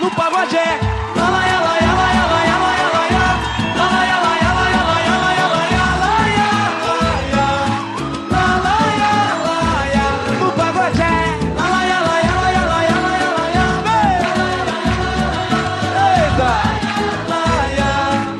no pagode é lalaia, laia, laia, laia, laia, laia, lalaia, laia, laia, laia, laia, laia, lalaia, laia, no pagode é lalaia, laia, laia, laia, laia, laia, eita, laia,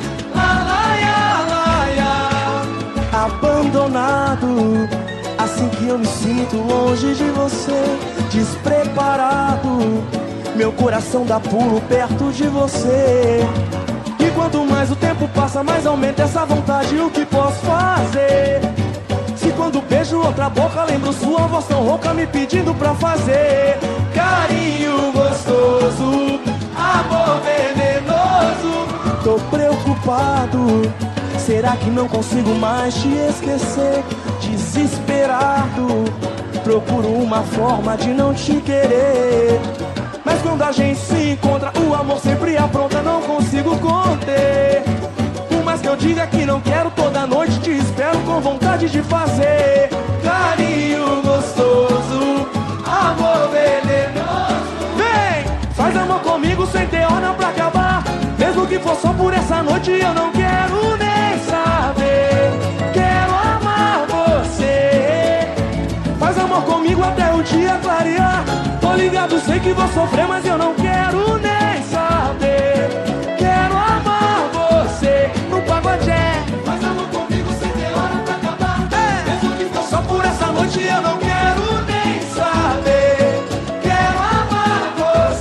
laia, laia. Abandonado, assim que eu me sinto longe de você, despreparado, meu coração dá pulo perto de você. E quanto mais o tempo passa, mais aumenta essa vontade. O que posso fazer? Se quando beijo outra boca, lembro sua voz tão rouca me pedindo pra fazer carinho gostoso, amor venenoso. Tô preocupado, será que não consigo mais te esquecer? Desesperado, procuro uma forma de não te querer. Mas quando a gente se encontra, o amor sempre apronta, não consigo conter. Por mais que eu diga que não quero, toda noite te espero com vontade de fazer carinho gostoso, amor venenoso. Vem, faz amor comigo sem ter hora pra acabar. Mesmo que for só por essa noite, eu não quero nem saber. Quero amar você. Faz amor comigo até o dia clarear. Tô ligado, sei que vou sofrer, mas eu não quero nem saber. Quero amar você no pagode. Faz amor comigo sem ter hora pra acabar. Mesmo que for só por essa noite, eu não quero nem saber. Quero amar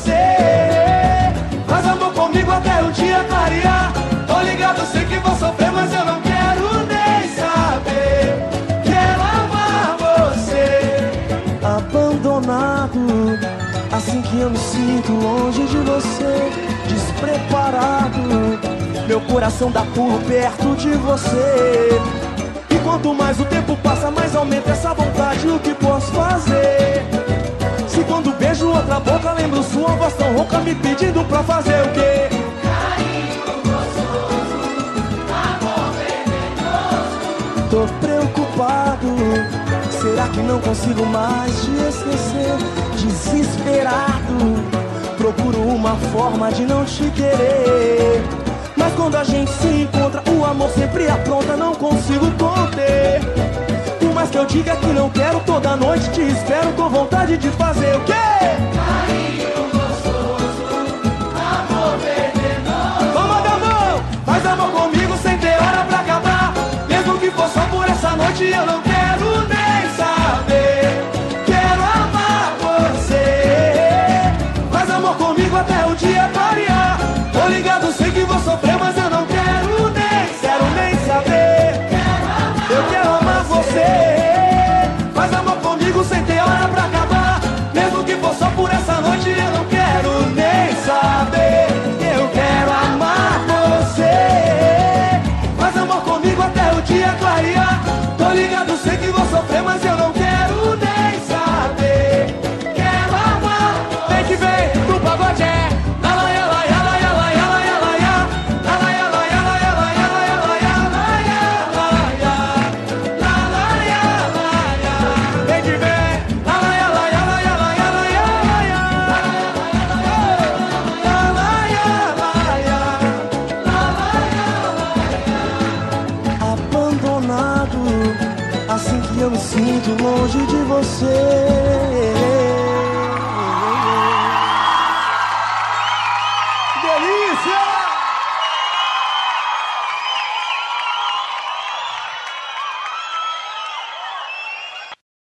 você. Faz amor comigo até o dia clarear. Tô ligado, sei que vou sofrer, mas eu não quero nem saber. Quero amar você. Abandonado, assim que eu me sinto longe de você, despreparado, meu coração dá pulo perto de você. E quanto mais o tempo passa, mais aumenta essa vontade. O que posso fazer? Se quando beijo outra boca, lembro sua voz tão rouca me pedindo pra fazer o quê? Carinho gostoso, amor venenoso. Tô preocupado, será que não consigo mais te esquecer? Desesperado, procuro uma forma de não te querer. Mas quando a gente se encontra, o amor sempre apronta, não consigo conter. Por mais que eu diga que não quero, toda noite te espero com vontade de fazer o quê? Carinho gostoso, amor venenoso. Vamos dar mão, faz amor comigo sem ter hora pra acabar. Mesmo que for só por essa noite, eu não quero nem saber. Quero amar você. Faz amor comigo até o dia clarear. Tô ligado, sei que vou sofrer, mas eu não quero nem saber. Eu quero amar você. Faz amor comigo sem ter hora pra acabar. Mesmo que for só por essa noite, eu não quero nem saber. Eu quero amar você. Faz amor comigo até o dia clarear. Tô ligado, sei que vou sofrer, mas eu não quero nem saber. Quero amar. Vem que vem pro pagode é lalaia, laia, laia, laia, laia, laia, lalaia, laia, laia, laia, laia, laia, laia, lalaia, laia. Vem que vem lalaia, laia, laia, laia, laia, laia, lalaia, laia, lalaia. Abandonado, assim que eu me sinto longe de você. Delícia!